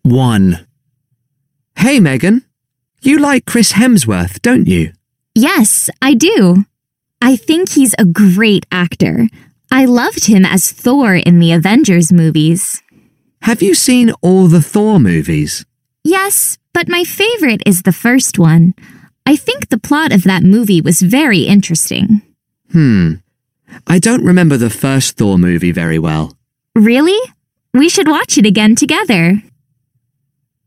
1. Hey, Megan. You like Chris Hemsworth, don't you? Yes, I do. I think he's a great actor. I loved him as Thor in the Avengers movies. Have you seen all the Thor movies? Yes, but my favorite is the first one. I think the plot of that movie was very interesting. I don't remember the first Thor movie very well. Really? We should watch it again together.